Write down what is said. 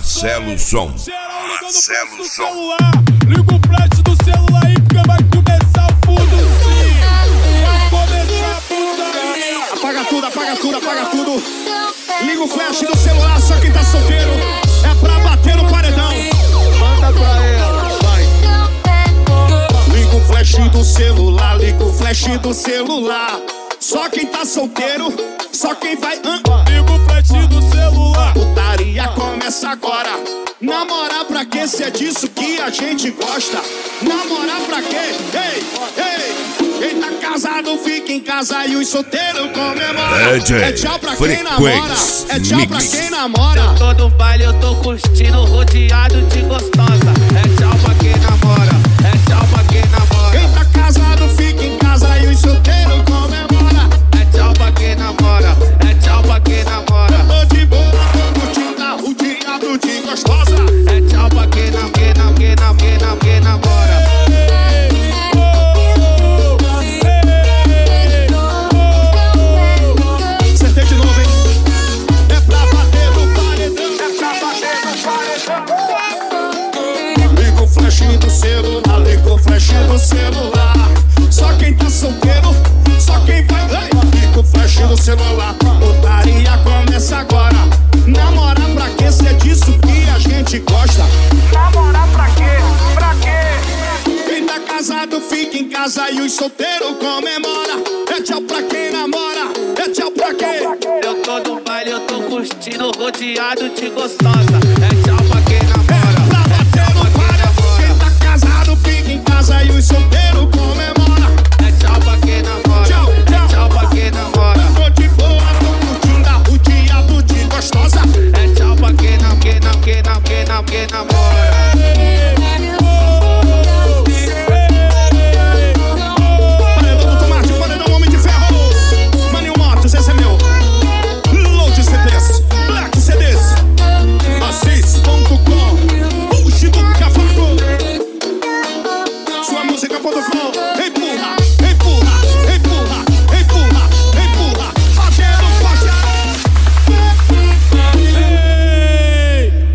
Marcelo Som. Marcelo Som. Liga o flash do celular aí porque vai começar o fundo sim. Vai começar a putaria. Apaga tudo, apaga tudo, apaga tudo. Liga o flash do celular, só quem tá solteiro. É pra bater no paredão. Manda pra ela, vai. Liga o flash do celular, liga o flash do celular. Só quem tá solteiro, só quem vai. Liga o flash do celular. Putaria começa agora. Namorar pra quê? Se é disso que a gente gosta. Namorar pra quê? Ei, ei. Quem tá casado fica em casa e os solteiros comemoram. É tchau pra quem namora. É tchau pra quem namora. Eu tô no baile, eu tô curtindo, rodeado de gostosa. É tchau pra quem namora. É tchau pra quem namora. Quem tá casado fica em casa e os solteiros comemora. É tchau pra quem namora. É tchau pra quem namora. Tô de boa, curtindo o diabo de gostosa. É tchau pra quem namora. Acertei de novo, hein? É pra bater no paredão. É pra bater no paredão. Liga o flash do celular, liga o flash do celular. Só quem tá solteiro, só quem vai. Liga o flash do celular. Putaria começa agora. Namorar pra quê? Se é disso que a gente gosta. Namorar pra quê? Pra quê? Quem tá casado fica em casa e os solteiros comemora. É tchau pra quem namora. É tchau pra quem. Eu tô no baile, eu tô curtindo, rodeado de gostosa. É tchau pra quem namora. Pra bater no paredão. Quem tá casado fica em casa e os solteiros